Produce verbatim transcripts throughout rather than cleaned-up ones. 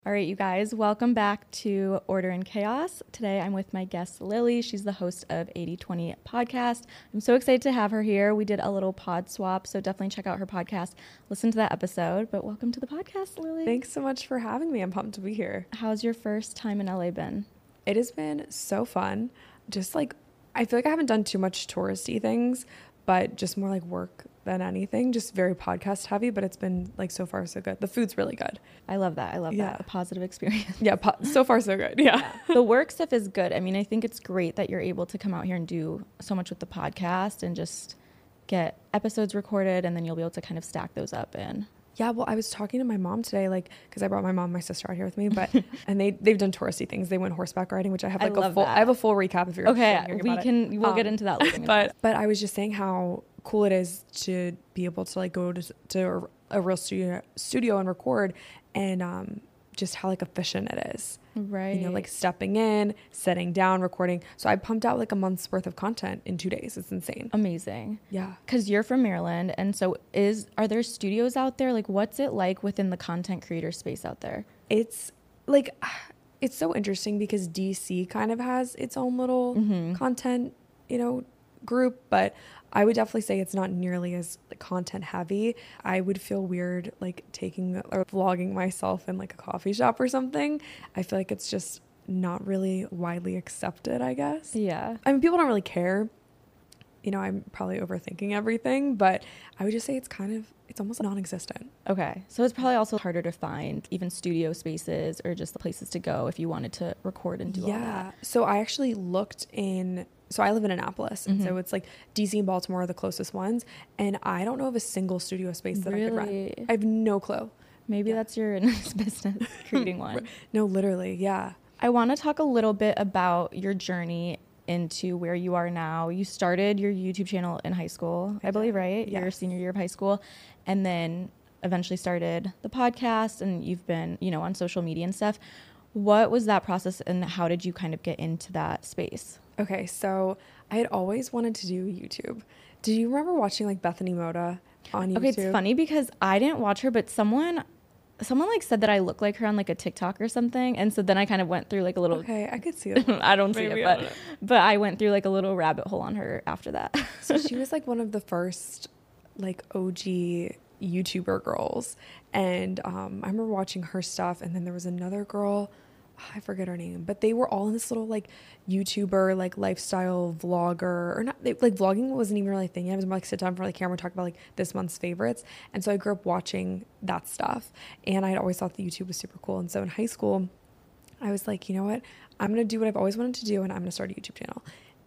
All right, you guys, welcome back to Order in Chaos. Today I'm with my guest, Lily. She's the host of eighty twenty podcast. I'm so excited to have her here. We did a little pod swap, so definitely check out her podcast. Listen to that episode, but welcome to the podcast, Lily. Thanks so much for having me. I'm pumped to be here. How's your first time in L A been? It has been so fun. Just like, I feel like I haven't done too much touristy things, but just more like work than anything, just very podcast heavy, but it's been like so far so good. The food's really good. I love that. I love yeah. that. A positive experience. Yeah, po- so far so good. Yeah. yeah. The work stuff is good. I mean, I think it's great that you're able to come out here and do so much with the podcast and just get episodes recorded, and then you'll be able to kind of stack those up in. Yeah, well, I was talking to my mom today, like, because I brought my mom and my sister out here with me, but and they they've done touristy things. They went horseback riding, which I have like I a full. That. I have a full recap if you're okay. We can it. we'll um, get into that later. But but I was just saying how cool it is to be able to like go to to a real studio studio and record, and um just how like efficient it is. Right. You know, like stepping in, sitting down, recording. So I pumped out like a month's worth of content in two days. It's insane. Amazing. Yeah. Because you're from Maryland. And so is, are there studios out there? Like, what's it like within the content creator space out there? It's like, it's so interesting because D C kind of has its own little mm-hmm. content, you know, group, but I would definitely say it's not nearly as content heavy. I would feel weird like taking or vlogging myself in like a coffee shop or something. I feel like it's just not really widely accepted, I guess. Yeah. I mean, people don't really care. You know, I'm probably overthinking everything, but I would just say it's kind of, it's almost non-existent. Okay. So it's probably also harder to find even studio spaces or just the places to go if you wanted to record and do yeah. all that. So I actually looked in, so I live in Annapolis, and mm-hmm. so it's like D C and Baltimore are the closest ones, and I don't know of a single studio space that really? I could rent. I have no clue. Maybe yeah. that's your next business, creating one. No, literally, yeah. I want to talk a little bit about your journey into where you are now. You started your YouTube channel in high school, I believe, right? Yes. Your senior year of high school, and then eventually started the podcast, and you've been, you know, on social media and stuff. What was that process, and how did you kind of get into that space? Okay, so I had always wanted to do YouTube. Do you remember watching like Bethany Moda on YouTube? Okay, it's funny because I didn't watch her, but someone someone like said that I look like her on like a TikTok or something, and so then I kind of went through like a little. Okay, I could see it. I don't see Maybe, it, but but I went through like a little rabbit hole on her after that. So she was like one of the first like O G YouTuber girls, and um, I remember watching her stuff, and then there was another girl. I forget her name, but they were all in this little like YouTuber, like lifestyle vlogger, or not, they, like vlogging wasn't even really a thing. I was more like sit down in front of the camera and talk about like this month's favorites. And so I grew up watching that stuff, and I had always thought that YouTube was super cool. And so in high school, I was like, you know what, I'm going to do what I've always wanted to do, and I'm going to start a YouTube channel.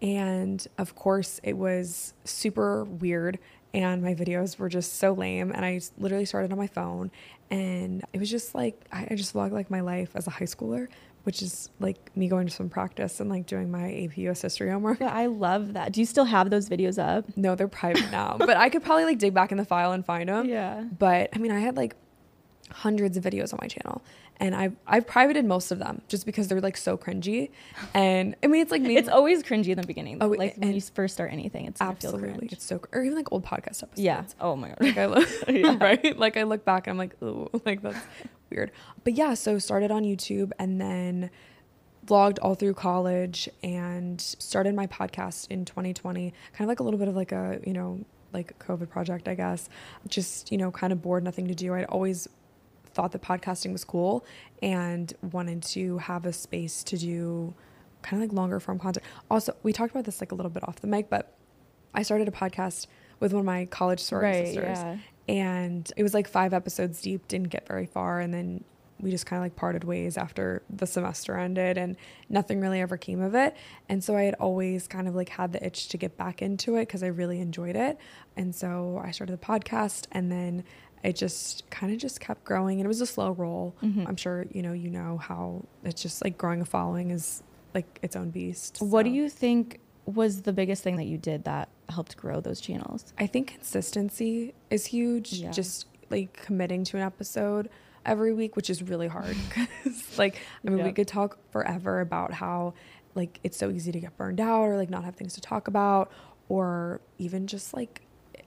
And of course it was super weird, and my videos were just so lame, and I literally started on my phone, and it was just like I, I just vlogged like my life as a high schooler, which is like me going to some practice and like doing my A P U S history homework. But I love that. Do you still have those videos up? No, they're private now, but I could probably like dig back in the file and find them. Yeah. But I mean, I had like hundreds of videos on my channel, and I've I've privated most of them just because they're like so cringy. And I mean, it's like me. It's always cringy in the beginning. Though. Oh, like when you first start anything, it's absolutely feel cringe. It's so, or even like old podcast episodes. Yeah. Oh my god. Like I look yeah. right. Like I look back and I'm like, ooh, like that's weird. But yeah, so started on YouTube, and then vlogged all through college, and started my podcast in twenty twenty. Kind of like a little bit of like a you know like COVID project, I guess. Just you know kind of bored, nothing to do. I'd always thought that podcasting was cool and wanted to have a space to do kind of like longer form content. Also, we talked about this like a little bit off the mic, but I started a podcast with one of my college sorority right, sisters, yeah. and it was like five episodes deep, didn't get very far, and then we just kind of like parted ways after the semester ended, and nothing really ever came of it. And so I had always kind of like had the itch to get back into it because I really enjoyed it. And so I started the podcast, and then it just kind of just kept growing, and it was a slow roll. Mm-hmm. I'm sure, you know, you know how it's just like growing a following is like its own beast. What so. do you think was the biggest thing that you did that helped grow those channels? I think consistency is huge. Yeah. Just like committing to an episode every week, which is really hard because like, I mean, yep. we could talk forever about how like it's so easy to get burned out or like not have things to talk about, or even just like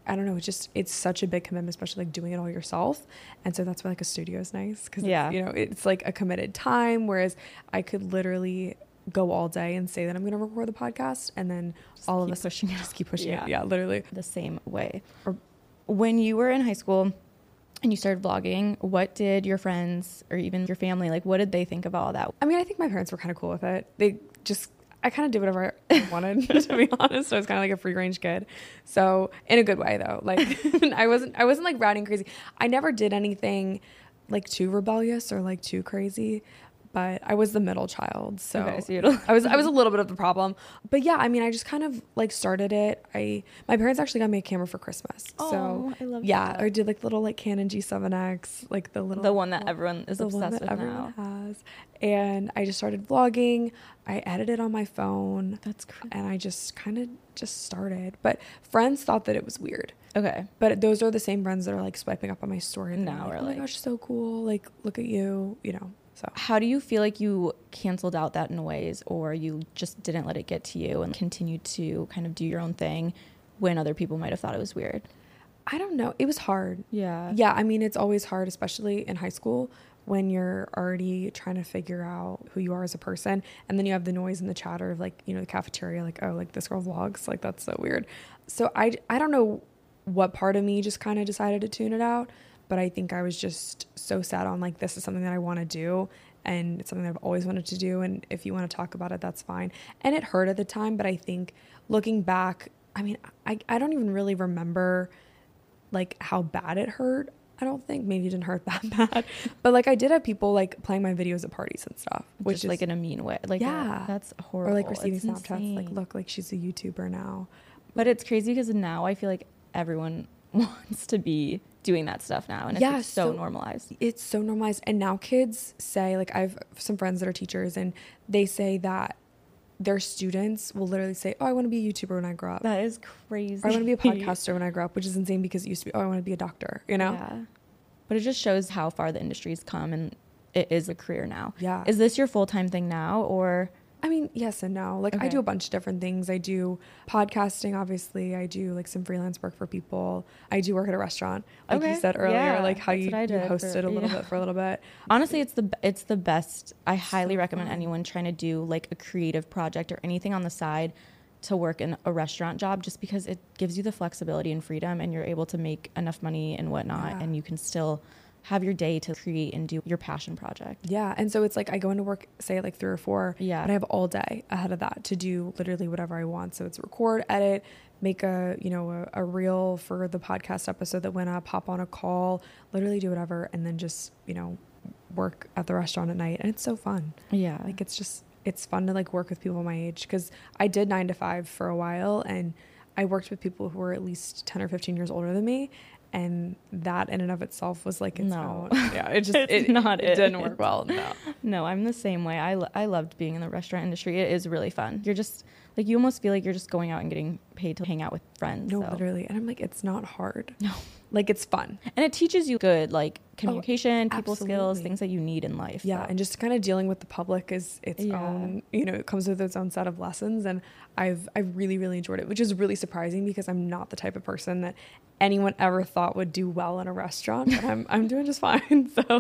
I don't know, it's just, it's such a big commitment, especially like doing it all yourself. And so that's why like a studio is nice, because Yeah. you know, it's like a committed time, whereas I could literally go all day and say that I'm going to record the podcast, and then Just all of keep us pushing it. just keep pushing Yeah. it. Yeah, literally. The same way. Or when you were in high school and you started vlogging, what did your friends or even your family, like, what did they think of all that? I mean, I think my parents were kind of cool with it. They just, I kind of did whatever I wanted, to be honest. I was kind of like a free range kid. So in a good way though. Like I wasn't, I wasn't like rowdy and crazy. I never did anything like too rebellious or like too crazy, but I was the middle child. So, Okay, so you don't- I was, I was a little bit of the problem, but yeah, I mean, I just kind of like started it. I, my parents actually got me a camera for Christmas. Oh, so I love yeah, that. I did like little like Canon G seven X, like the little, The one that everyone is the one obsessed that with everyone now. has. And I just started vlogging. I edited on my phone. That's crazy. And I just kind of just started. But friends thought that it was weird. Okay. But those are the same friends that are like swiping up on my story. And Now like, we're oh my like- gosh, so cool. Like, look at you, you know. So How do you feel like you canceled out that noise, or you just didn't let it get to you and continued to kind of do your own thing when other people might have thought it was weird? I don't know. It was hard. Yeah. Yeah, I mean, it's always hard, especially in high school when you're already trying to figure out who you are as a person. And then you have the noise and the chatter of like, you know, the cafeteria, like, oh, like this girl vlogs. Like, that's so weird. So I, I don't know what part of me just kind of decided to tune it out. But I think I was just so set on like, this is something that I want to do. And it's something that I've always wanted to do. And if you want to talk about it, that's fine. And it hurt at the time. But I think looking back, I mean, I, I don't even really remember like how bad it hurt. I don't think. Maybe it didn't hurt that bad. But like I did have people like playing my videos at parties and stuff. Which Just is like in a mean way. Like, Yeah. a- that's horrible. or like receiving It's Snapchats like, insane. look, like she's a YouTuber now. But it's crazy because now I feel like everyone wants to be doing that stuff now, and it's Yeah, like so, so- normalized. It's so normalized. And now kids say, like, I have some friends that are teachers, and they say that their students will literally say, oh, I want to be a YouTuber when I grow up. That is crazy. Or I want to be a podcaster when I grow up, which is insane because it used to be, oh, I want to be a doctor, you know? Yeah. But it just shows how far the industry's come, and it is a career now. Yeah. Is this your full-time thing now, or? I mean, yes and no. Like, I Okay. do a bunch of different things. I do podcasting, obviously. I do, like, some freelance work for people. I do work at a restaurant, like Okay. you said earlier, Yeah, like how that's you, what I you did hosted for- a little yeah. bit for a little bit. Honestly, it's the it's the best. I highly So recommend fun. anyone trying to do like a creative project or anything on the side to work in a restaurant job, just because it gives you the flexibility and freedom, and you're able to make enough money and whatnot, Yeah. and you can still have your day to create and do your passion project. Yeah. And so it's like I go into work, say at like three or four, Yeah. but I have all day ahead of that to do literally whatever I want. So it's record, edit, make a, you know, a, a reel for the podcast episode that went up, hop on a call, literally do whatever, and then just, you know, work at the restaurant at night. And it's so fun. Yeah. Like, it's just, it's fun to like work with people my age, because I did nine to five for a while, and I worked with people who were at least ten or fifteen years older than me. And that in and of itself was like its No. own. Yeah, it just It's it, not it it. didn't work well. No. No, I'm the same way. I, lo- I loved being in the restaurant industry. It is really fun. You're just like, you almost feel like you're just going out and getting paid to hang out with friends. No, so. literally. And I'm like, it's not hard. No. Like, it's fun. And it teaches you good, like communication, people skills, absolutely. things that you need in life. Yeah. so. And just kind of dealing with the public is its Yeah. own, you know, it comes with its own set of lessons. And I've, I've really, really enjoyed it, which is really surprising because I'm not the type of person that anyone ever thought would do well in a restaurant, but I'm, I'm doing just fine. So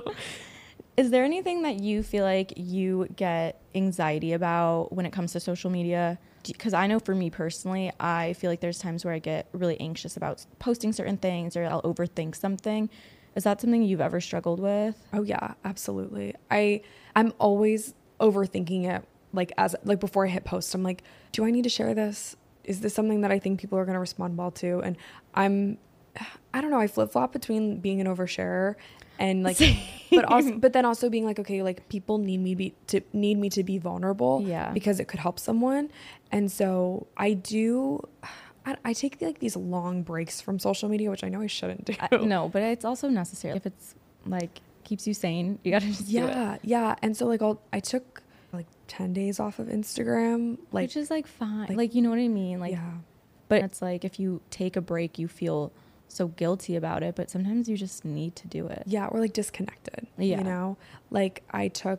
Is there anything that you feel like you get anxiety about when it comes to social media? Because I know for me personally, I feel like there's times where I get really anxious about posting certain things, or I'll overthink something. Is that something you've ever struggled with? Oh yeah, absolutely. I I'm always overthinking it. Like as like before I hit post, I'm like, do I need to share this? Is this something that I think people are going to respond well to? And I'm, I don't know. I flip flop between being an oversharer and like, but also, but then also being like, okay, like people need me be to need me to be vulnerable, Yeah. because it could help someone. And so I do. I, I take like these long breaks from social media, which I know I shouldn't do. I, no, but it's also necessary. If it's like keeps you sane, you gotta just do it. Yeah, yeah. And so like I'll I took like ten days off of Instagram, like Which is like fine. like- Like, you know what I mean? Like, yeah. but it's like if you take a break, you feel so guilty about it, but sometimes you just need to do it. Yeah, or like disconnected. Yeah. You know? Like I took,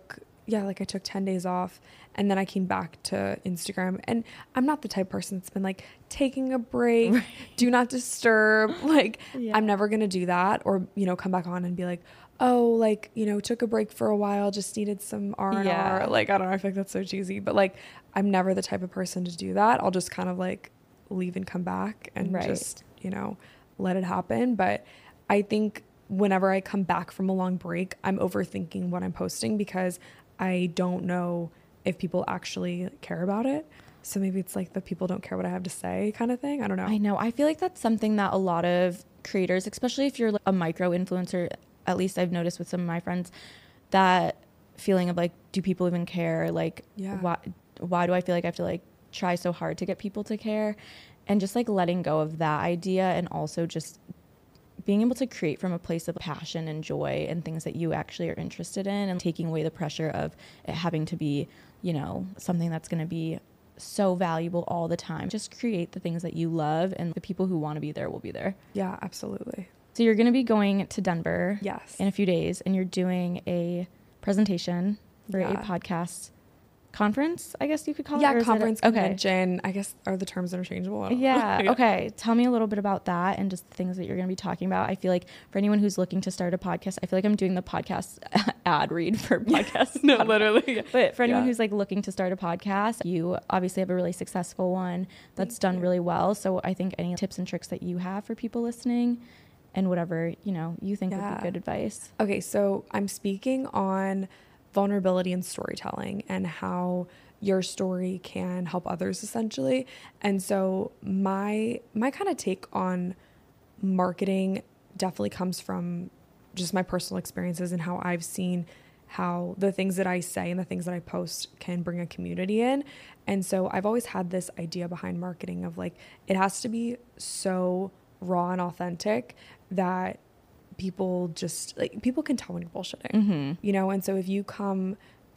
yeah, like I took ten days off and then I came back to Instagram, and I'm not the type of person that's been like taking a break, right. do not disturb. Like yeah. I'm never going to do that, or, you know, come back on and be like, oh, like, you know, took a break for a while, just needed some R and R. Yeah. Like, I don't know, I feel like that's so cheesy, but like, I'm never the type of person to do that. I'll just kind of like leave and come back and right. just, you know, let it happen. But I think whenever I come back from a long break, I'm overthinking what I'm posting because I don't know if people actually care about it. So maybe it's like the people don't care what I have to say kind of thing. I don't know. I know. I feel like that's something that a lot of creators, especially if you're like a micro influencer, at least I've noticed with some of my friends, that feeling of like, do people even care? Like, yeah. why, why do I feel like I have to like try so hard to get people to care? And just like letting go of that idea, and also just being able to create from a place of passion and joy and things that you actually are interested in, and taking away the pressure of it having to be, you know, something that's going to be so valuable all the time. Just create the things that you love, and the people who want to be there will be there. Yeah, absolutely. So you're going to be going to Denver yes. in a few days, and you're doing a presentation for yeah. a podcast conference, I guess you could call yeah, it? Yeah, conference, it a, okay. convention. I guess are the terms interchangeable? I don't yeah, know. yeah. Okay. Tell me a little bit about that and just the things that you're going to be talking about. I feel like for anyone who's looking to start a podcast, I feel like I'm doing the podcast ad read for podcasts. no, literally. But for anyone yeah. who's like looking to start a podcast, you obviously have a really successful one that's Thank done you. really well. So I think any tips and tricks that you have for people listening, and whatever, you know, you think yeah. would be good advice. Okay, so I'm speaking on vulnerability and storytelling, and how your story can help others, essentially. And so my my kind of take on marketing definitely comes from just my personal experiences, and how I've seen how the things that I say and the things that I post can bring a community in. And so I've always had this idea behind marketing of like, it has to be so raw and authentic that people just like people can tell when you're bullshitting, mm-hmm. you know? And so if you come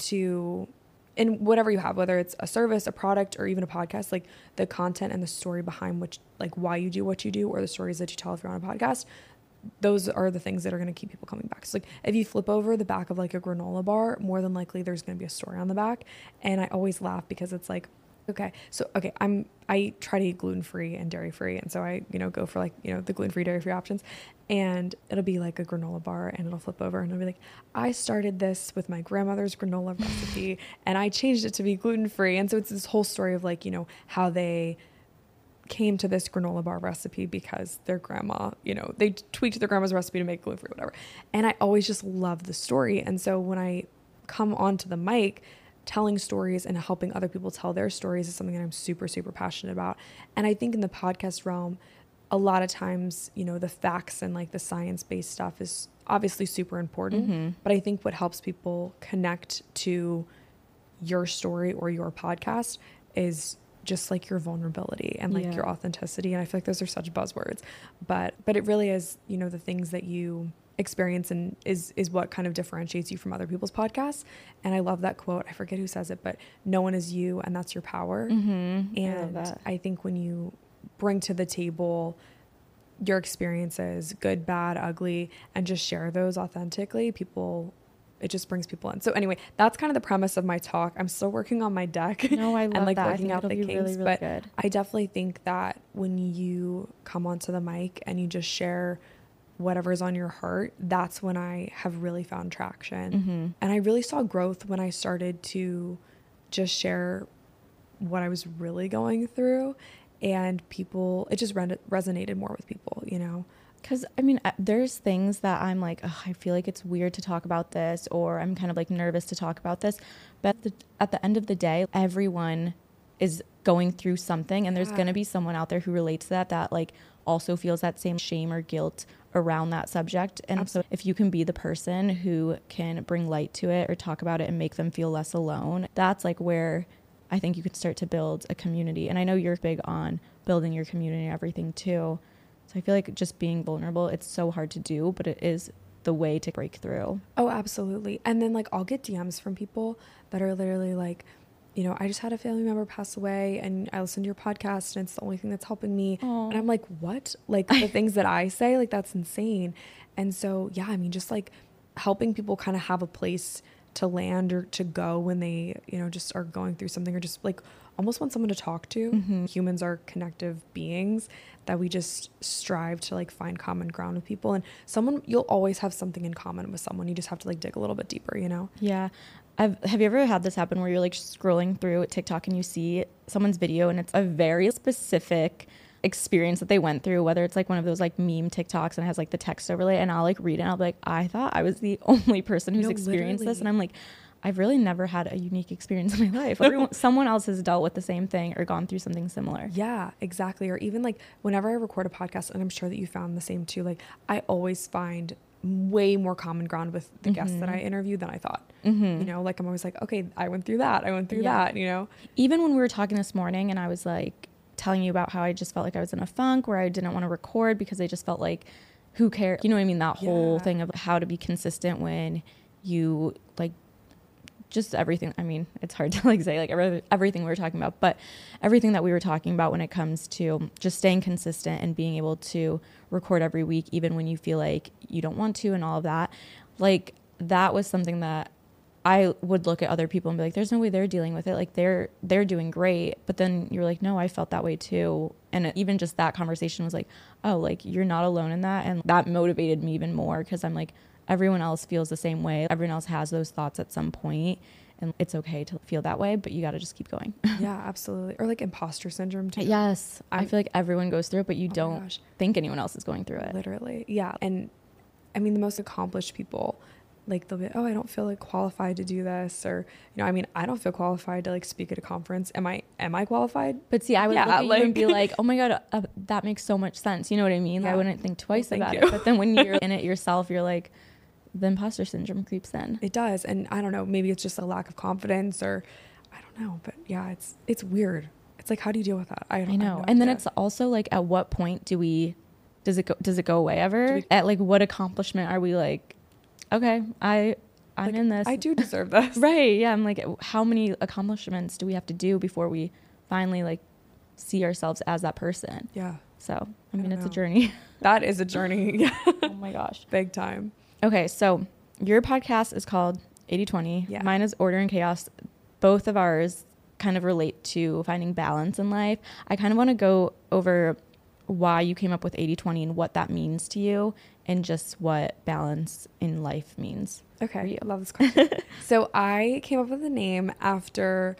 to, in whatever you have, whether it's a service, a product, or even a podcast, like the content and the story behind which, like why you do what you do, or the stories that you tell if you're on a podcast, those are the things that are going to keep people coming back. So like if you flip over the back of like a granola bar, more than likely there's going to be a story on the back. And I always laugh because it's like, okay, so, okay, I'm, I try to eat gluten-free and dairy-free. And so I, you know, go for like, you know, the gluten-free, dairy-free options, and it'll be like a granola bar, and it'll flip over and it'll be like, I started this with my grandmother's granola recipe and I changed it to be gluten-free. And so it's this whole story of like, you know, how they came to this granola bar recipe because their grandma, you know, they tweaked their grandma's recipe to make gluten-free, whatever. And I always just love the story. And so when I come onto the mic, telling stories and helping other people tell their stories is something that I'm super, super passionate about. And I think in the podcast realm, a lot of times, you know, the facts and like the science-based stuff is obviously super important, mm-hmm. but I think what helps people connect to your story or your podcast is just like your vulnerability and like yeah. your authenticity. And I feel like those are such buzzwords, but, but it really is, you know, the things that you experience and is is what kind of differentiates you from other people's podcasts. And I love that quote. I forget who says it, but no one is you, and that's your power. Mm-hmm. And I, I think when you bring to the table your experiences, good, bad, ugly, and just share those authentically, people, it just brings people in. So anyway, that's kind of the premise of my talk. I'm still working on my deck. No, I love and like that. working out the kinks, really, really but good. I definitely think that when you come onto the mic and you just share whatever's on your heart, that's when I have really found traction. Mm-hmm. And I really saw growth when I started to just share what I was really going through, and people, it just re- resonated more with people, you know? Because, I mean, there's things that I'm like, oh, I feel like it's weird to talk about this, or I'm kind of like nervous to talk about this. But at the, at the end of the day, everyone is going through something, and there's yeah. going to be someone out there who relates to that, that like also feels that same shame or guilt around that subject. And Absolutely. So if you can be the person who can bring light to it or talk about it and make them feel less alone, that's like where I think you could start to build a community. And I know you're big on building your community and everything too. So I feel like just being vulnerable, it's so hard to do, but it is the way to break through. Oh, absolutely. And then like I'll get D Ms from people that are literally like, you know, I just had a family member pass away and I listened to your podcast and it's the only thing that's helping me. Aww. And I'm like, what? Like the things that I say, like that's insane. And so, yeah, I mean, just like helping people kind of have a place to land or to go when they, you know, just are going through something, or just like almost want someone to talk to. Mm-hmm. Humans are connective beings, that we just strive to like find common ground with people, and someone, you'll always have something in common with someone. You just have to like dig a little bit deeper, you know? Yeah. I've, have you ever had this happen where you're like scrolling through TikTok and you see someone's video and it's a very specific experience that they went through, whether it's like one of those like meme TikToks and it has like the text overlay, and I'll like read it and I'll be like, I thought I was the only person who's no, experienced literally. This, and I'm like, I've really never had a unique experience in my life. Everyone, someone else has dealt with the same thing or gone through something similar. Yeah, exactly. Or even like whenever I record a podcast, and I'm sure that you found the same too, like I always find way more common ground with the mm-hmm. guests that I interview than I thought. Mm-hmm. You know, like I'm always like, okay, I went through that. I went through yeah. that, you know? Even when we were talking this morning and I was like telling you about how I just felt like I was in a funk where I didn't want to record because I just felt like, who cares? You know what I mean? That yeah. whole thing of how to be consistent when you like just everything. I mean, it's hard to like say like every, everything we were talking about, but everything that we were talking about when it comes to just staying consistent and being able to record every week, even when you feel like you don't want to, and all of that, like that was something that I would look at other people and be like, there's no way they're dealing with it. Like they're, they're doing great. But then you're like, no, I felt that way too. And it, even just that conversation was like, oh, like you're not alone in that. And that motivated me even more, because I'm like, everyone else feels the same way. Everyone else has those thoughts at some point, and it's okay to feel that way, but you got to just keep going. Yeah, absolutely. Or like imposter syndrome too. Yes. I'm, I feel like everyone goes through it, but you oh don't think anyone else is going through it. Literally. Yeah. And I mean, the most accomplished people, like they'll be, oh, I don't feel like qualified to do this. Or, you know, I mean, I don't feel qualified to like speak at a conference. Am I, am I qualified? But see, I would yeah, look at like, you and be like, oh my God, uh, that makes so much sense. You know what I mean? Yeah. I wouldn't think twice well, about you. it. But then when you're in it yourself, you're like, the imposter syndrome creeps in. It does. And I don't know, maybe it's just a lack of confidence, or I don't know, but yeah, it's, it's weird. It's like, how do you deal with that? I, don't, I know. I know. And then it's also like, at what point do we, does it go, does it go away ever? We, at like what accomplishment are we like, okay, I, I'm like, in this. I do deserve this. Right. Yeah. I'm like, how many accomplishments do we have to do before we finally like see ourselves as that person? Yeah. So, I mean, I it's know. a journey. That is a journey. Yeah. Oh my gosh. Big time. Okay. So your podcast is called eighty twenty. Yeah. Mine is Order and Chaos. Both of ours kind of relate to finding balance in life. I kind of want to go over why you came up with eighty twenty and what that means to you, and just what balance in life means. Okay. I love this question. So I came up with the name after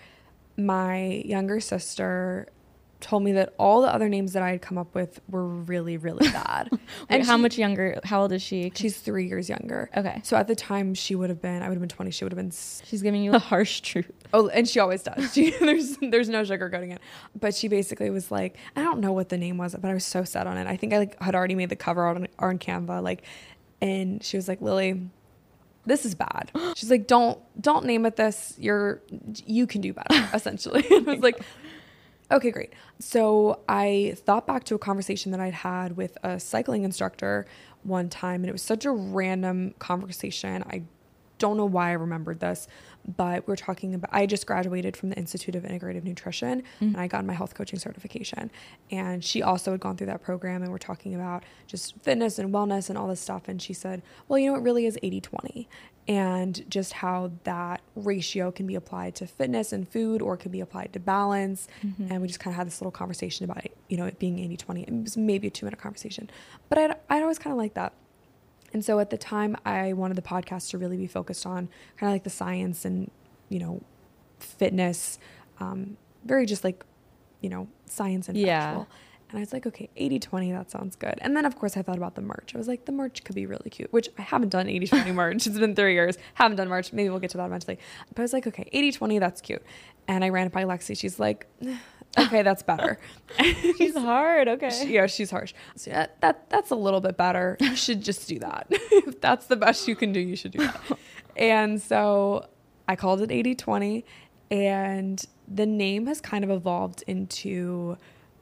my younger sister told me that all the other names that I had come up with were really, really bad. Wait, and how she, much younger? How old is she? She's three years younger. Okay. So at the time she would have been, I would have been twenty. She would have been. She's giving you a harsh truth. Oh, and she always does. She, there's, there's no sugarcoating it. But she basically was like, I don't know what the name was, but I was so set on it. I think I like had already made the cover on, on Canva. Like, and she was like, Lily, this is bad. She's like, don't, don't name it this. You're, you can do better, essentially. And I was like, okay, great. So I thought back to a conversation that I'd had with a cycling instructor one time, and it was such a random conversation. I don't know why I remembered this, but we we're talking about, I just graduated from the Institute of Integrative Nutrition, mm-hmm. and I got my health coaching certification. And she also had gone through that program, and we're talking about just fitness and wellness and all this stuff. And she said, well, you know, it really is eighty twenty, and just how that ratio can be applied to fitness and food, or can be applied to balance. Mm-hmm. And we just kind of had this little conversation about it, you know, it being eighty twenty. It was maybe a two minute conversation, but I'd, I'd always kind of like that. And so at the time, I wanted the podcast to really be focused on kind of like the science and, you know, fitness, um, very just like, you know, science and yeah. factual. And I was like, okay, eighty twenty, that sounds good. And then, of course, I thought about the merch. I was like, the merch could be really cute, which I haven't done eighty twenty merch. It's been three years. Haven't done merch. Maybe we'll get to that eventually. But I was like, okay, eighty twenty, that's cute. And I ran it by Lexi. She's like, okay, that's better. She's hard. Okay. She, yeah, she's harsh. So yeah, that that's a little bit better. You should just do that. If that's the best you can do, you should do that. And so I called it eighty twenty, and the name has kind of evolved into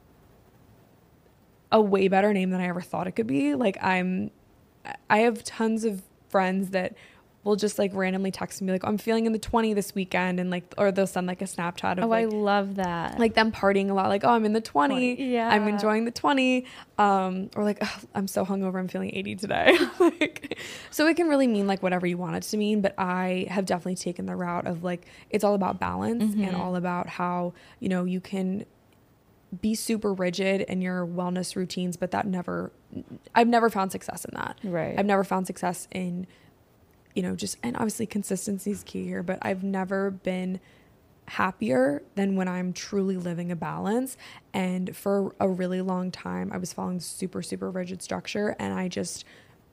a way better name than I ever thought it could be. Like I'm, I have tons of friends that will just like randomly text me like, I'm feeling in the twenty this weekend, and like, or they'll send like a Snapchat of Oh, like, I love that. like them partying a lot, like, oh, I'm in the twenty, twenty, yeah. I'm enjoying the twenty, um or like, oh, I'm so hungover, I'm feeling eighty today. Like, so it can really mean like whatever you want it to mean, but I have definitely taken the route of like, it's all about balance, Mm-hmm. and all about how, you know, you can be super rigid in your wellness routines, but that never, I've never found success in that. Right. I've never found success in, you know, just, and obviously consistency is key here, but I've never been happier than when I'm truly living a balance. And for a really long time, I was following super, super rigid structure, and I just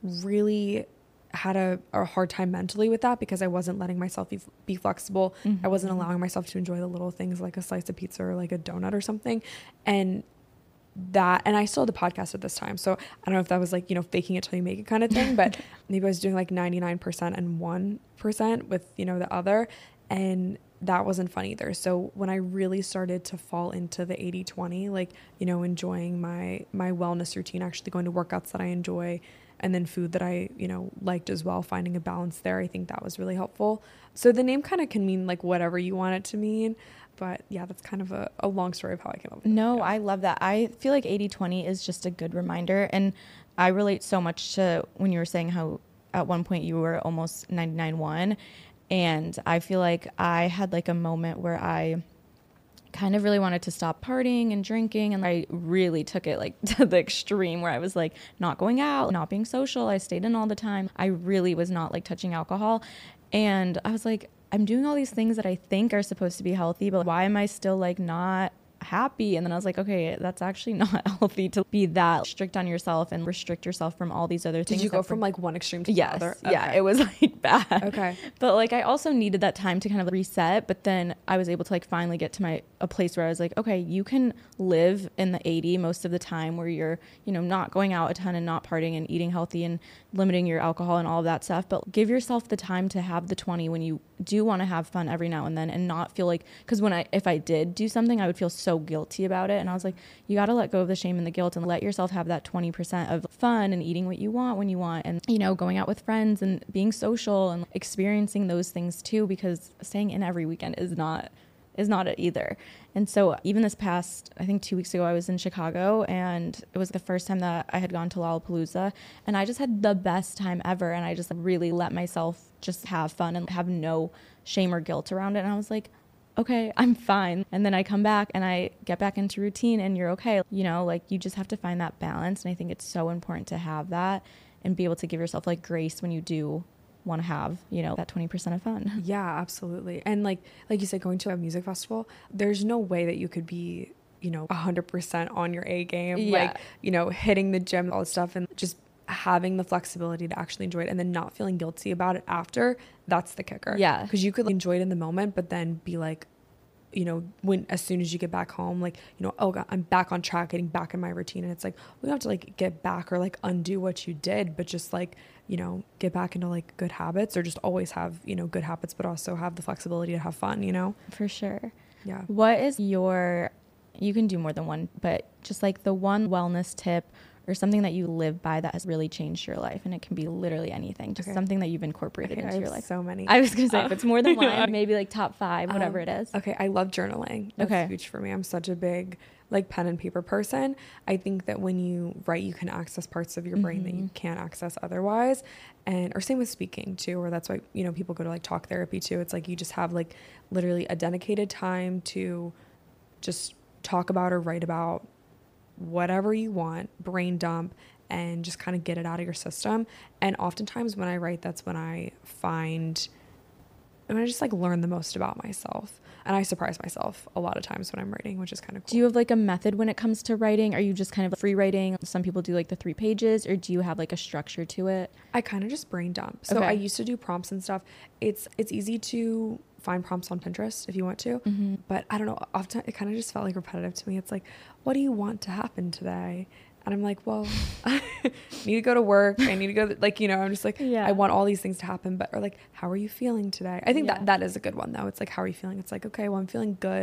really had a, a hard time mentally with that, because I wasn't letting myself be, be flexible. Mm-hmm. I wasn't allowing myself to enjoy the little things like a slice of pizza or like a donut or something. And that, and I still had the podcast at this time, so I don't know if that was like, you know, faking it till you make it kind of thing, but maybe I was doing like ninety-nine percent and one percent with, you know, the other, and that wasn't fun either. So when I really started to fall into the eighty twenty, like, you know, enjoying my my wellness routine, actually going to workouts that I enjoy, and then food that I, you know, liked as well, finding a balance there, I think that was really helpful. So the name kind of can mean like whatever you want it to mean. But yeah, that's kind of a, a long story of how I came up with it. No, Yeah. I love that. I feel like eighty twenty is just a good reminder. And I relate so much to when you were saying how at one point you were almost ninety-nine one. And I feel like I had like a moment where I kind of really wanted to stop partying and drinking, and I really took it like to the extreme where I was like not going out, not being social. I stayed in all the time. I really was not like touching alcohol. And I was like, I'm doing all these things that I think are supposed to be healthy, but why am I still like not happy? And then I was like, okay, that's actually not healthy to be that strict on yourself and restrict yourself from all these other things. Did you go that from for- like one extreme to yes, the other? yeah, Okay. it was like bad. Okay. But like I also needed that time to kind of reset, but then I was able to like finally get to my a place where I was like, okay, you can live in the eighty most of the time, where you're, you know, not going out a ton and not partying and eating healthy and limiting your alcohol and all of that stuff, but give yourself the time to have the twenty when you do want to have fun every now and then, and not feel like, because when I if I did do something, I would feel so guilty about it. And I was like, you got to let go of the shame and the guilt and let yourself have that twenty percent of fun and eating what you want when you want, and, you know, going out with friends and being social and experiencing those things too, because staying in every weekend is not is not it either. And so even this past, I think two weeks ago, I was in Chicago, and it was the first time that I had gone to Lollapalooza, and I just had the best time ever. And I just really let myself just have fun and have no shame or guilt around it. And I was like, okay, I'm fine. And then I come back and I get back into routine, and you're okay. You know, like you just have to find that balance. And I think it's so important to have that and be able to give yourself like grace when you do want to have, you know, that twenty percent of fun. Yeah, absolutely. And like like you said, going to a music festival, there's no way that you could be, you know, one hundred percent on your A game, Yeah. like, you know, hitting the gym, all this stuff, and just having the flexibility to actually enjoy it, and then not feeling guilty about it after. That's the kicker. Yeah. Because you could like, enjoy it in the moment, but then be like, you know, when as soon as you get back home, like, you know, oh God, I'm back on track, getting back in my routine. And it's like, we don't have to like get back or like undo what you did, but just like, you know, get back into like good habits, or just always have, you know, good habits, but also have the flexibility to have fun, you know? For sure. Yeah. What is your, you can do more than one, but just like the one wellness tip or something that you live by that has really changed your life? And it can be literally anything, just Okay. something that you've incorporated Okay, I into your have life. so many. I was going to say, if it's more than Yeah. one, maybe like top five, whatever Um, it is. Okay, I love journaling. That's Okay. huge for me. I'm such a big like pen and paper person. I think that when you write, you can access parts of your brain that you can't access otherwise. And or same with speaking too, or that's why, you know, people go to like talk therapy too. It's like you just have like literally a dedicated time to just talk about or write about whatever you want, brain dump, and just kind of get it out of your system. And oftentimes when I write, that's when I find, and I just like learn the most about myself. And I surprise myself a lot of times when I'm writing, which is kind of cool. Do you have like a method when it comes to writing? Are you just kind of free writing? Some people do like the three pages, or do you have like a structure to it? I kind of just brain dump. So Okay. I used to do prompts and stuff. It's it's easy to find prompts on Pinterest if you want to. Mm-hmm. But I don't know, often it kind of just felt like repetitive to me. It's like, what do you want to happen today? And I'm like, well, I need to go to work. I need to go, like, you know, I'm just like, Yeah. I want all these things to happen. But, or like, how are you feeling today? I think Yeah. that that is a good one, though. It's like, how are you feeling? It's like, okay, well, I'm feeling good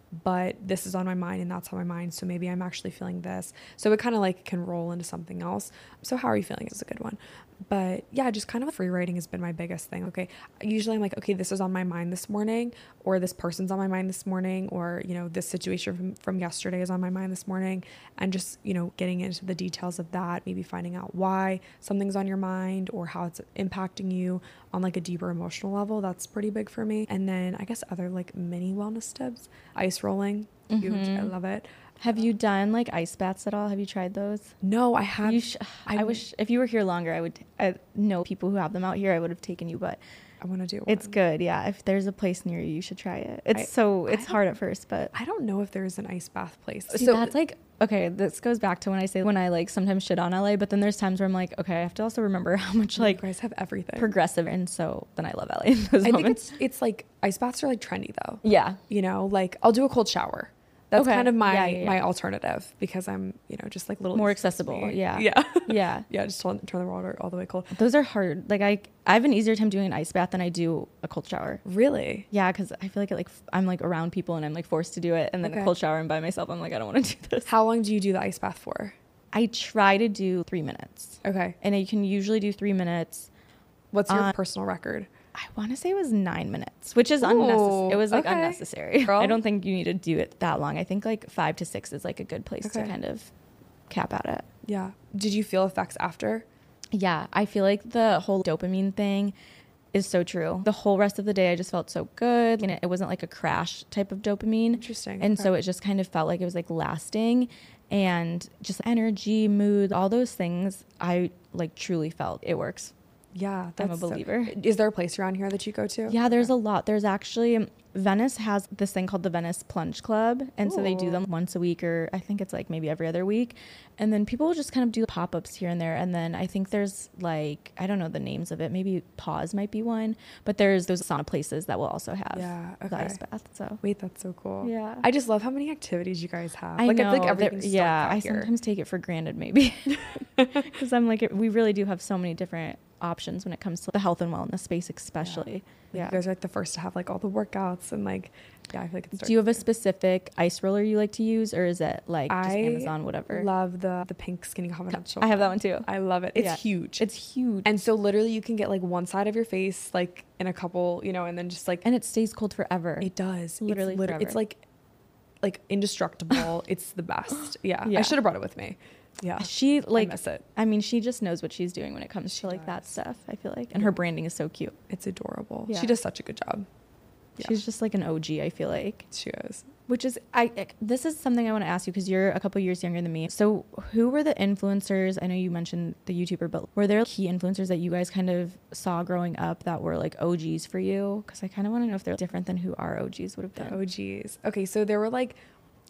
but this is on my mind and that's on my mind. So maybe I'm actually feeling this. So it kind of like can roll into something else. So how are you feeling is a good one. But yeah, just kind of free writing has been my biggest thing. Okay. Usually I'm like, okay, this is on my mind this morning, or this person's on my mind this morning, or, you know, this situation from, from yesterday is on my mind this morning. And just, you know, getting into the details of that, maybe finding out why something's on your mind or how it's impacting you on like a deeper emotional level. That's pretty big for me. And then I guess other like mini wellness tips, ice rolling, huge. Mm-hmm. I love it. Have you done like ice baths at all? Have you tried those? No, I have. You sh- I, I wish if you were here longer, I would I know people who have them out here. I would have taken you, but I want to do it. It's good. Yeah. If there's a place near you, you should try it. It's I, so, it's I hard at first, but I don't know if there's an ice bath place. See, so that's like, okay, this goes back to when I say when I like sometimes shit on L A, but then there's times where I'm like, okay, I have to also remember how much like you guys have everything progressive. And so then I love L A in those I moments. think it's, it's like ice baths are like trendy though. Yeah. You know, like I'll do a cold shower. That's Okay. kind of my, Yeah, yeah, yeah. my alternative because I'm, you know, just like little More easy to accessible. me. Yeah. Yeah. Yeah. Yeah. Just turn, turn the water all the way cold. Those are hard. Like I, I have an easier time doing an ice bath than I do a cold shower. Really? Yeah. Cause I feel like it like, f- I'm like around people and I'm like forced to do it. And then Okay. a cold shower and by myself, I'm like, I don't want to do this. How long do you do the ice bath for? I try to do three minutes. Okay. And you can usually do three minutes. What's your Uh, personal record? I want to say it was nine minutes, which is Ooh, unnecessary. It was like okay. unnecessary. Girl. I don't think you need to do it that long. I think like five to six is like a good place to Okay. kind of cap out it. Yeah. Did you feel effects after? Yeah, I feel like the whole dopamine thing is so true. The whole rest of the day, I just felt so good. And it, it wasn't like a crash type of dopamine. Interesting. And Okay. so it just kind of felt like it was like lasting and just energy, mood, all those things. I like truly felt it works. Yeah. I'm a that's so- believer. Is there a place around here that you go to? Yeah, there's a lot. There's actually, Venice has this thing called the Venice Plunge Club. And so they do Ooh. them once a week, or I think it's like maybe every other week. And then people will just kind of do pop-ups here and there. And then I think there's like, I don't know the names of it. Maybe Pause might be one. But there's those sauna places that will also have Yeah, the okay. ice bath. So Wait, that's so cool. Yeah. I just love how many activities you guys have. I like know. I feel like that- everything's yeah, I here. sometimes take it for granted maybe. Because I'm like, we really do have so many different options when it comes to the health and wellness space, especially. Yeah. Yeah. You guys are like the first to have like all the workouts and like, yeah, I feel like it's. Do you have a specific ice roller you like to use, or is it like just I Amazon, whatever? love the the pink Skinny Confidential. I have that one too. I love it. It's Yeah. huge. It's huge. and so literally you can get like one side of your face like in a couple, you know, and then just like And it stays cold forever. it does. Literally it's, lit- forever. it's like like indestructible. It's the best. Yeah. Yeah. I should have brought it with me. Yeah. She like I miss it. I mean, she just knows what she's doing when it comes She to like that does. stuff, I feel like. And her branding is so cute. It's adorable. Yeah. She does such a good job. Yeah. She's just like an O G, I feel like. She is. Which is I I- this is something I want to ask you because you're a couple years younger than me. So who were the influencers? I know you mentioned the YouTuber, but were there key influencers that you guys kind of saw growing up that were like O Gs for you? Because I kind of want to know if they're different than who our O Gs would have The been. O Gs. Okay, so there were like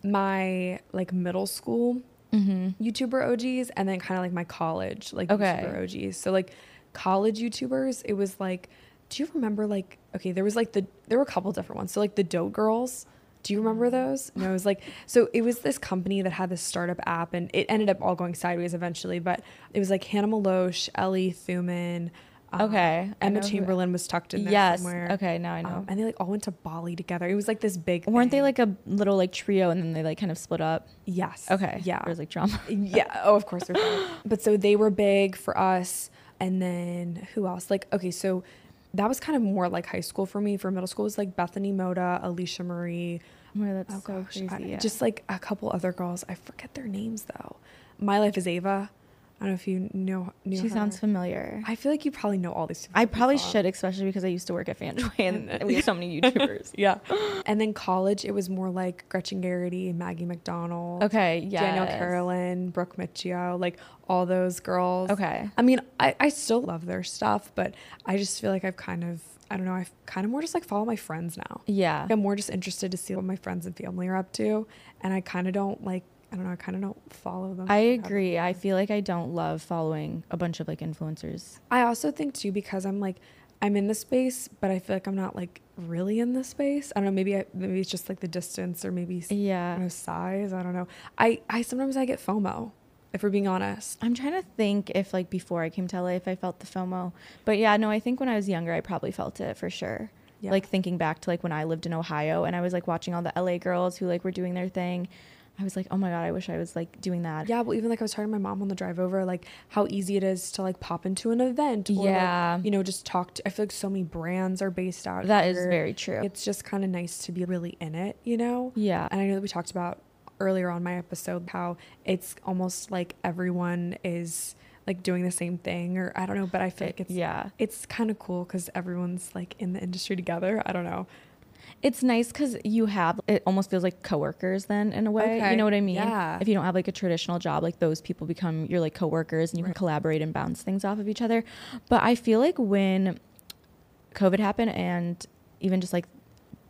my like middle school Mm-hmm. YouTuber O Gs and then kind of like my college like Okay. YouTuber O Gs. So like college YouTubers, it was like, do you remember like, okay, there was like the, there were a couple different ones. So like the Dote Girls, do you remember those? No, it was like, so it was this company that had this startup app and it ended up all going sideways eventually, but it was like Hannah Maloche, Ellie Thuman, uh, Okay, I Emma know who- Chamberlain was tucked in there Yes. somewhere. Okay, now I know. Um, and they like all went to Bali together. It was like this big Weren't they thing. like a little like trio and then they like kind of split up? Yes. Okay. Yeah. There was like drama. Yeah. Oh, of course. there's that. But so they were big for us. And then who else? Like, okay, so that was kind of more like high school for me. For middle school, it was like Bethany Moda, Alicia Marie. Oh, that's Oh, so gosh. crazy. I- yeah. Just like a couple other girls. I forget their names though. My Life is Ava. I don't know if you know. Knew she her. sounds familiar. I feel like you probably know all these. I probably people. should, especially because I used to work at Fanjoy and we have so many YouTubers. Yeah. And then college, it was more like Gretchen Garrity, Maggie McDonald. Okay, yeah. Danielle Carolyn, Brooke Michio, like all those girls. Okay. I mean, I, I still love their stuff, but I just feel like I've kind of, I don't know, I've kind of more just like follow my friends now. Yeah. Like, I'm more just interested to see what my friends and family are up to. And I kind of don't like, I don't know, I kind of don't follow them. I agree. I feel like I don't love following a bunch of like influencers. I also think too, because I'm like, I'm in the space, but I feel like I'm not like really in the space. I don't know, maybe I, maybe it's just like the distance or maybe I Yeah. don't know, size. I don't know. I, I sometimes I get FOMO, if we're being honest. I'm trying to think if like before I came to L A if I felt the FOMO. But yeah, no, I think when I was younger I probably felt it for sure. Yeah. Like thinking back to like when I lived in Ohio and I was like watching all the L A girls who like were doing their thing. I was like, oh my God, I wish I was like doing that. Yeah, well, even like I was talking to my mom on the drive over, like how easy it is to like pop into an event. Or, Yeah. like, you know, just talk to, I feel like so many brands are based out That here. is very true. It's just kind of nice to be really in it, you know? Yeah. And I know that we talked about earlier on my episode how it's almost like everyone is like doing the same thing, or I don't know, but I feel like it's, yeah, it's kind of cool because everyone's like in the industry together. I don't know. It's nice because you have, it almost feels like coworkers then in a way. Okay. You know what I mean? Yeah. If you don't have like a traditional job, like those people become your like coworkers and you Right. can collaborate and bounce things off of each other. But I feel like when COVID happened and even just like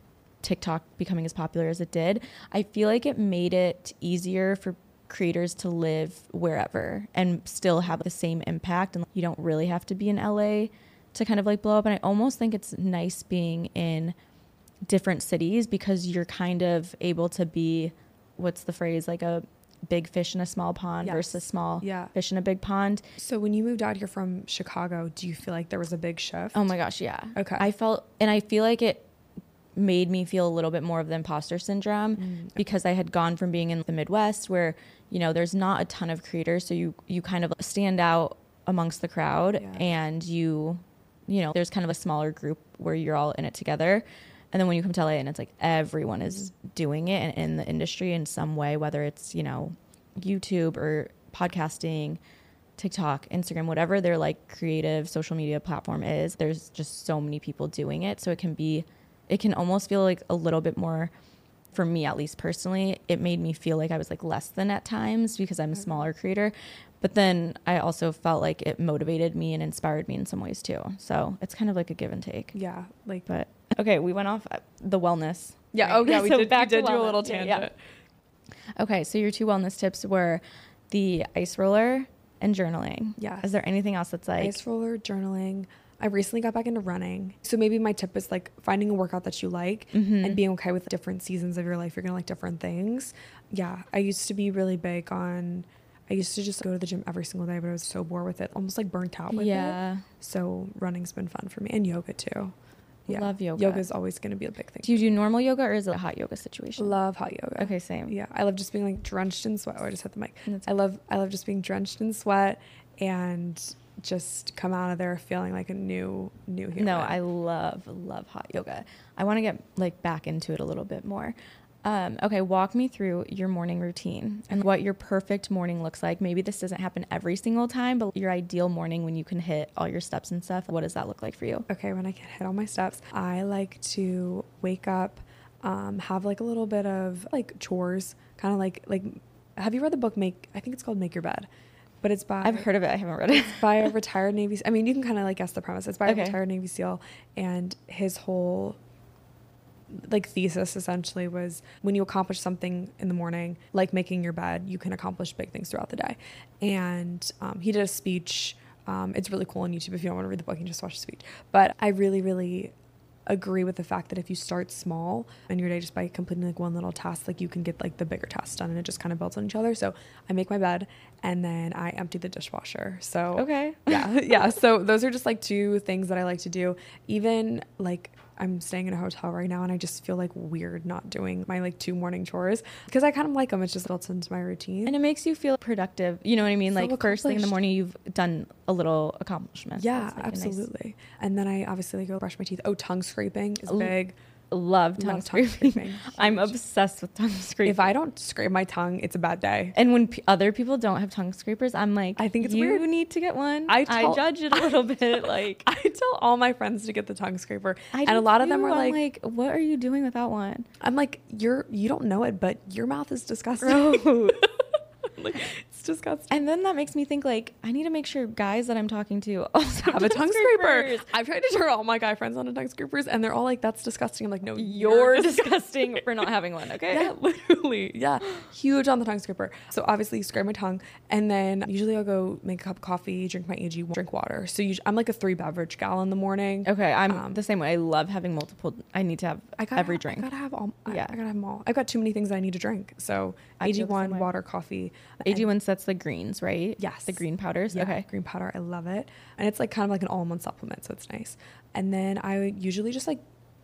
TikTok becoming as popular as it did, I feel like it made it easier for creators to live wherever and still have the same impact. And you don't really have to be in L A to kind of like blow up. And I almost think it's nice being in different cities because you're kind of able to be, what's the phrase, like a big fish in a small pond Yes. versus small Yeah. fish in a big pond. So when you moved out here from Chicago, do you feel like there was a big shift? Oh my gosh, yeah. Okay. I felt, and I feel like it made me feel a little bit more of the imposter syndrome Mm, because I had gone from being in the Midwest where, you know, there's not a ton of creators. So you, you kind of stand out amongst the crowd Yeah. and you, you know, there's kind of a smaller group where you're all in it together. And then when you come to L A and it's like everyone is doing it in, in the industry in some way, whether it's, you know, YouTube or podcasting, TikTok, Instagram, whatever their like creative social media platform is, there's just so many people doing it. So it can be, it can almost feel like a little bit more, for me at least personally, it made me feel like I was like less than at times because I'm a smaller creator. But then I also felt like it motivated me and inspired me in some ways too. So it's kind of like a give and take. Yeah. Like, But okay, we went off the wellness. yeah. right? Oh yeah. We So did, back we did to do a wellness. little Yeah, tangent. yeah. Okay, so your two wellness tips were the ice roller and journaling. Yes. Is there anything else that's like, Ice roller, journaling. I recently got back into running. So maybe my tip is like finding a workout that you like Mhm. and being okay with different seasons of your life. You're going to like different things. Yeah. I used to be really big on, I used to just go to the gym every single day, but I was so bored with it, almost like burnt out with it. yeah. So running's been fun for me, and yoga too. Yeah. Love yoga. Yoga is always going to be a big thing. Do you do normal yoga or is it a hot yoga situation? Love hot yoga. Okay, same. Yeah. I love just being like drenched in sweat. Oh, I just hit the mic. That's I love, I love just being drenched in sweat and just come out of there feeling like a new, new human. No, I love, love hot yoga. I want to get like back into it a little bit more. Um, okay, walk me through your morning routine and what your perfect morning looks like. Maybe this doesn't happen every single time, but your ideal morning when you can hit all your steps and stuff, what does that look like for you? Okay, when I can hit all my steps, I like to wake up, um, have like a little bit of like chores, kind of like, like, have you read the book Make, I think it's called Make Your Bed, but it's by, I've heard of it. I haven't read it. by a retired Navy, I mean, you can kind of like guess the premise. It's by Okay. a retired Navy SEAL, and his whole like thesis essentially was when you accomplish something in the morning, like making your bed, you can accomplish big things throughout the day. And um, he did a speech. Um, it's really cool on YouTube. If you don't want to read the book, you can just watch the speech. But I really, really agree with the fact that if you start small in your day just by completing like one little task, like you can get like the bigger tasks done, and it just kind of builds on each other. So I make my bed and then I empty the dishwasher. So Okay. yeah, yeah. So those are just like two things that I like to do. Even like I'm staying in a hotel right now and I just feel like weird not doing my like two morning chores because I kind of like them. It's just built into my routine. And it makes you feel productive. You know what I mean? So Like first thing in the accomplished. morning, you've done a little accomplishment. Yeah, That's, like, a nice- absolutely. And then I obviously go brush my teeth. Oh, tongue scraping is L- big. Love tongue Love tongue scraping. scraping. I'm Huge. obsessed with tongue scraping. If I don't scrape my tongue, it's a bad day. And when p- other people don't have tongue scrapers, I'm like, I think it's you weird. need to get one. I I, tell- judge it a little bit. Like, I tell all my friends to get the tongue scraper, I and do a lot of them too. are I'm like, like, what are you doing without one? I'm like, you're you don't know it, but your mouth is disgusting. Gross. Like, it's disgusting. And then that makes me think, like, I need to make sure guys that I'm talking to also Have a tongue scraper. scrapers. I've tried to turn all my guy friends on to tongue scrapers, and they're all like, "That's disgusting." I'm like, "No, You're disgusting for not having one, okay? Yeah, literally. Yeah, huge on the tongue scraper. So obviously, scrape my tongue, and then usually I'll go make a cup of coffee, drink my A G, drink water. So usually, I'm like a three beverage gal in the morning. Okay, I'm Um, the same way. I love having multiple. I need to have I gotta, every drink. I gotta have all. I, Yeah. I gotta have them all. I've got too many things I need to drink. So I feel the A G one, same way. water, coffee. A G and- one sets the greens, right? Yes. The green powders. Yeah, Okay. green powder. I love it. And it's like kind of like an all-in-one supplement, so it's nice. And then I usually just like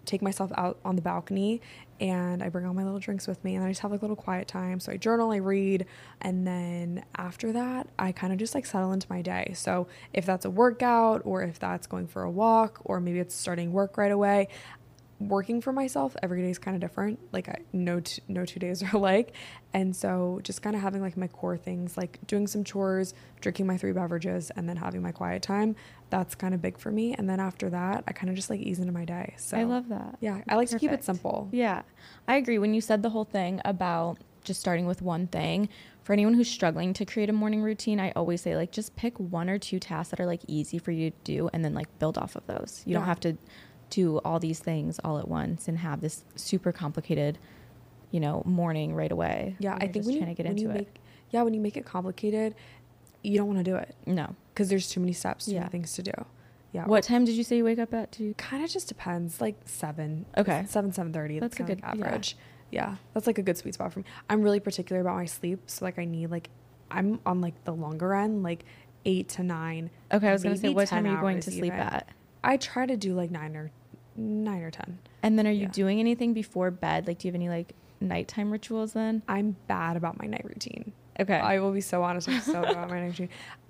take myself out on the balcony and I bring all my little drinks with me and I just have like a little quiet time. So I journal, I read, and then after that, I kind of just like settle into my day. So if that's a workout or if that's going for a walk or maybe it's starting work right away, working for myself every day is kind of different. Like I, no, t- no two days are alike. And so just kind of having like my core things, like doing some chores, drinking my three beverages, and then having my quiet time. That's kind of big for me. And then after that, I kind of just like ease into my day. So I love that. Yeah. I like Perfect. to keep it simple. Yeah. I agree. When you said the whole thing about just starting with one thing, for anyone who's struggling to create a morning routine, I always say like, just pick one or two tasks that are like easy for you to do and then like build off of those. You Yeah. don't have to do all these things all at once and have this super complicated, you know, morning right away. Yeah, I think when, you, to get when into you it. make yeah when you make it complicated, you don't want to do it. No, because there's too many steps, too yeah. many things to do. Yeah. What time did you say you wake up at? To kind of just depends. Like seven. Okay. Seven seven thirty. That's That's a good like average. Yeah. yeah, that's like a good sweet spot for me. I'm really particular about my sleep, so like I need like I'm on like the longer end, like eight to nine. Okay, I was gonna say, maybe what time ten are you going to hours sleep even. at? I try to do like nine or nine or ten. And then are you Yeah. doing anything before bed? Like, do you have any like nighttime rituals then? I'm bad about my night routine. Okay. I will be so honest. I'm so bad about my night routine.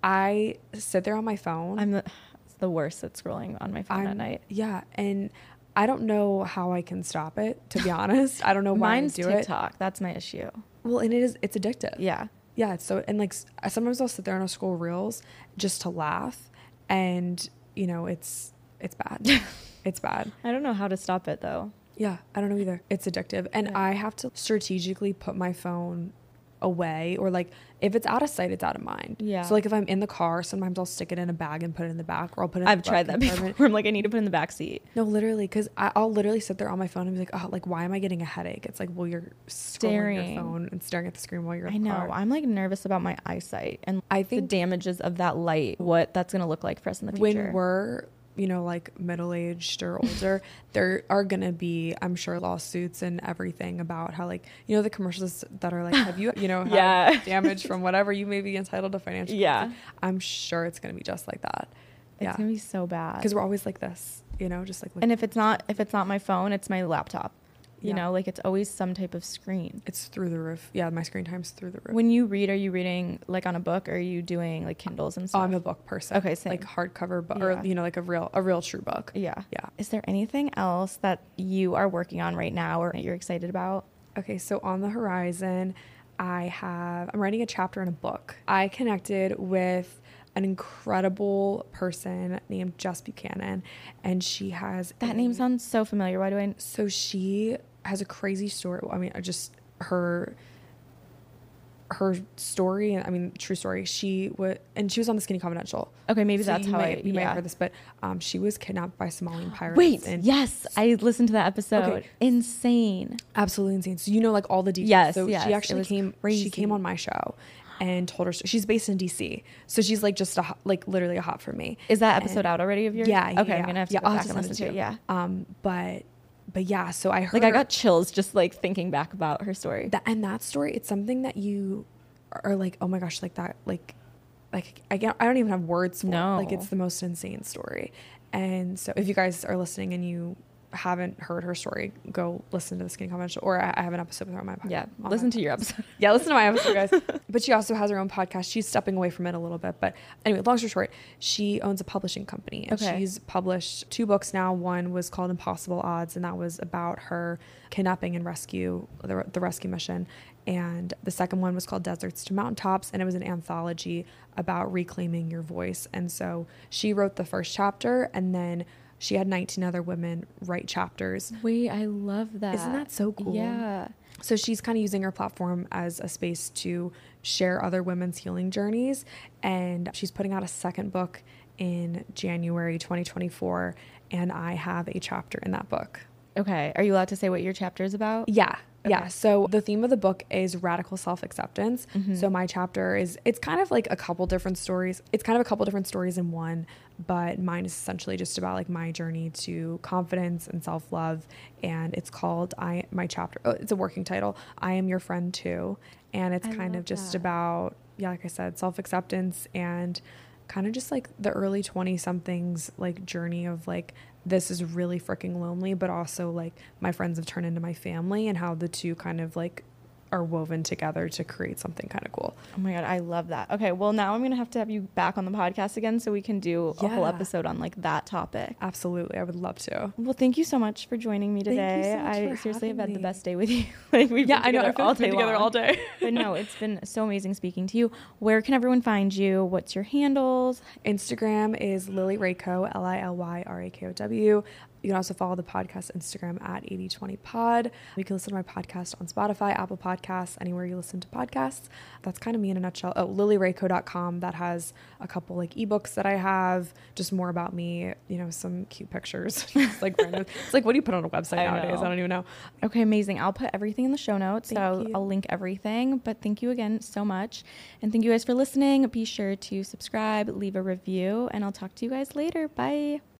I sit there on my phone. I'm the, it's the worst at scrolling on my phone I'm, at night. Yeah, and I don't know how I can stop it. To be honest, I don't know why Mine's I do it. TikTok. That's my issue. Well, and it is. It's addictive. Yeah. Yeah. It's so and like s- sometimes I'll sit there and I'll scroll reels just to laugh, and you know it's it's bad. It's bad. I don't know how to stop it though. Yeah, I don't know either. It's addictive, and Yeah. I have to strategically put my phone away, or like if it's out of sight, it's out of mind. Yeah. So like if I'm in the car, sometimes I'll stick it in a bag and put it in the back, or I'll put it. in I've the tried glove that before. compartment. I'm like, I need to put it in the back seat. No, literally, because I'll literally sit there on my phone and be like, oh, like why am I getting a headache? It's like, well, you're staring Staring. your phone and staring at the screen while you're in I the know. car. I'm like nervous about my eyesight and I the think damages of that light, what that's going to look like for us in the future. when we're you know like middle-aged or older, there are gonna be, I'm sure, lawsuits and everything about how like you know the commercials that are like, have you you know had Yeah. damage from whatever, you may be entitled to financial Yeah. compensation. I'm sure it's gonna be just like that. It's Yeah, going to be so bad. because we're always like this, you know, just like And if it's not if it's not my phone, it's my laptop. You Yeah. know, like it's always some type of screen. it's through the roof. Yeah, my screen time's through the roof. When you read, are you reading like on a book, or are you doing like Kindles and Oh, stuff? I'm a book person. Okay, same. Like hardcover book, Yeah. or you know, like a real, a real true book. Yeah. Yeah. Is there anything else that you are working on right now or that you're excited about? Okay, so on the horizon, I have, I'm writing a chapter in a book. I connected with an incredible person named Jess Buchanan, and she has That a- name sounds so familiar. Why do I? So she has a crazy story. I mean, I just her her story. I mean, true story. She would, and she was on the Skinny Confidential. Okay, maybe So that's you how might, I. you might yeah. have heard this, but um, she was kidnapped by Somalian pirates. Wait, and yes, I listened to that episode. Okay. Insane. absolutely insane. So you know, like all the details. Yes, so yes, she it actually was came. crazy. She came on my show and told her sto- she's based in D C. So she's like just a ho- like literally a hot for me. Is that episode And- out already of yours? Yeah. yeah, Okay, yeah. I'm gonna have to yeah, go I'll back have and to listen send to it. Yeah. Um, but but yeah. So I heard Like I got chills just like thinking back about her story. that, and that story. It's something that you are like, oh my gosh, like that, like. Like I can't, I don't even have words for No. it. Like it's the most insane story. And so if you guys are listening and you haven't heard her story, go listen to the Skinny Confidential, or I, I have an episode with her on my podcast. Yeah, listen to your episode. Yeah, listen to my episode, guys. But she also has her own podcast. She's stepping away from it a little bit. But anyway, long story short, she owns a publishing company. And Okay. she's published two books now. One was called Impossible Odds, and that was about her kidnapping and rescue, the, the rescue mission. And the second one was called Deserts to Mountaintops, and it was an anthology about reclaiming your voice. And so she wrote the first chapter, and then she had nineteen other women write chapters. Wait, I love that. Isn't that so cool? Yeah. So she's kind of using her platform as a space to share other women's healing journeys. And she's putting out a second book in January twenty twenty-four. And I have a chapter in that book. Okay. Are you allowed to say what your chapter is about? Yeah. Yeah. Okay. So the theme of the book is radical self-acceptance. Mhm. So my chapter is, it's kind of like a couple different stories. It's kind of a couple different stories in one, but mine is essentially just about like my journey to confidence and self-love. And it's called, I, my chapter, oh, it's a working title, I Am Your Friend Too. And it's I kind love of just that. about, yeah, like I said, self-acceptance and kind of just like the early twenty somethings like journey of like this is really freaking lonely, but also like my friends have turned into my family, and how the two kind of like are woven together to create something kind of cool. Oh my God, I love that. Okay, well now I'm gonna have to have you back on the podcast again so we can do a Yeah. whole episode on like that topic. Absolutely, I would love to. Well, thank you so much for joining me Thank you today. so much I for seriously have having had the me. best day with you. Like we've Yeah, I been know. I together feel all like we've day been together long. all day. But no, it's been so amazing speaking to you. Where can everyone find you? What's your handles? Instagram is Lily Rayco, L I L Y R A K O W. You can also follow the podcast Instagram at eighty twenty pod. You can listen to my podcast on Spotify, Apple Podcasts, anywhere you listen to podcasts. That's kind of me in a nutshell. Oh, lily rayco dot com. That has a couple like ebooks that I have, just more about me, you know, some cute pictures. It's like random. It's like, what do you put on a website I nowadays? know. I don't even know. Okay, amazing. I'll put everything in the show notes. Thank so you. I'll link everything. But thank you again so much. And thank you guys for listening. Be sure to subscribe, leave a review, and I'll talk to you guys later. Bye.